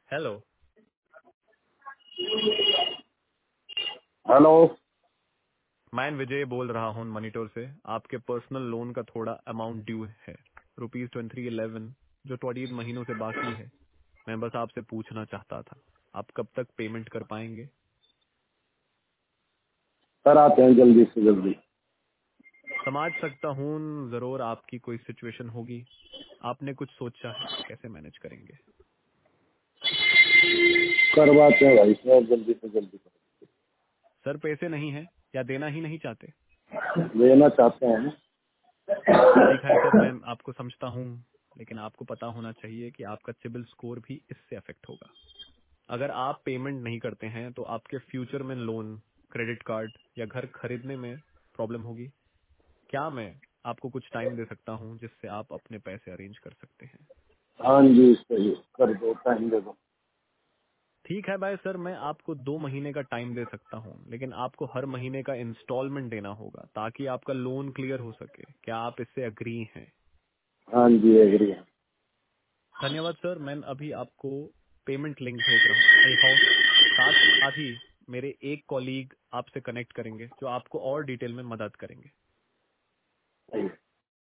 Hello. Hello. मैं विजय बोल रहा हूँ मॉनिटर से। आपके पर्सनल लोन का थोड़ा अमाउंट ड्यू है, ₹2311, जो 28 महीनों से बाकी है। मैं बस आपसे पूछना चाहता था, आप कब तक पेमेंट कर पाएंगे? सर आते हैं जल्दी से जल्दी। समझ सकता हूँ, जरूर आपकी कोई सिचुएशन होगी। आपने कुछ सोचा है कैसे मैनेज करेंगे? करवाते हैं भाई साहब, जल्दी से जल्दी सर पैसे नहीं है या देना ही नहीं चाहते? लेना चाहते हैं। ठीक है सर, मैं आपको समझता हूँ, लेकिन आपको पता होना चाहिए कि आपका सिबिल स्कोर भी इससे अफेक्ट होगा। अगर आप पेमेंट नहीं करते हैं तो आपके फ्यूचर में लोन, क्रेडिट कार्ड या घर खरीदने में प्रॉब्लम होगी। क्या मैं आपको कुछ टाइम दे सकता हूं जिससे आप अपने पैसे अरेंज कर सकते हैं? हाँ जी, सही कर दो, टाइम दे दो। ठीक है भाई सर, मैं आपको 2 महीने का टाइम दे सकता हूं, लेकिन आपको हर महीने का इंस्टॉलमेंट देना होगा ताकि आपका लोन क्लियर हो सके। क्या आप इससे अग्री हैं? हाँ जी, एग्री है। धन्यवाद सर, मैं अभी आपको पेमेंट लिंक भेज रहा हूँ। आई होप साथ साथ ही मेरे एक कॉलीग आपसे कनेक्ट करेंगे जो आपको और डिटेल में मदद करेंगे। सही है।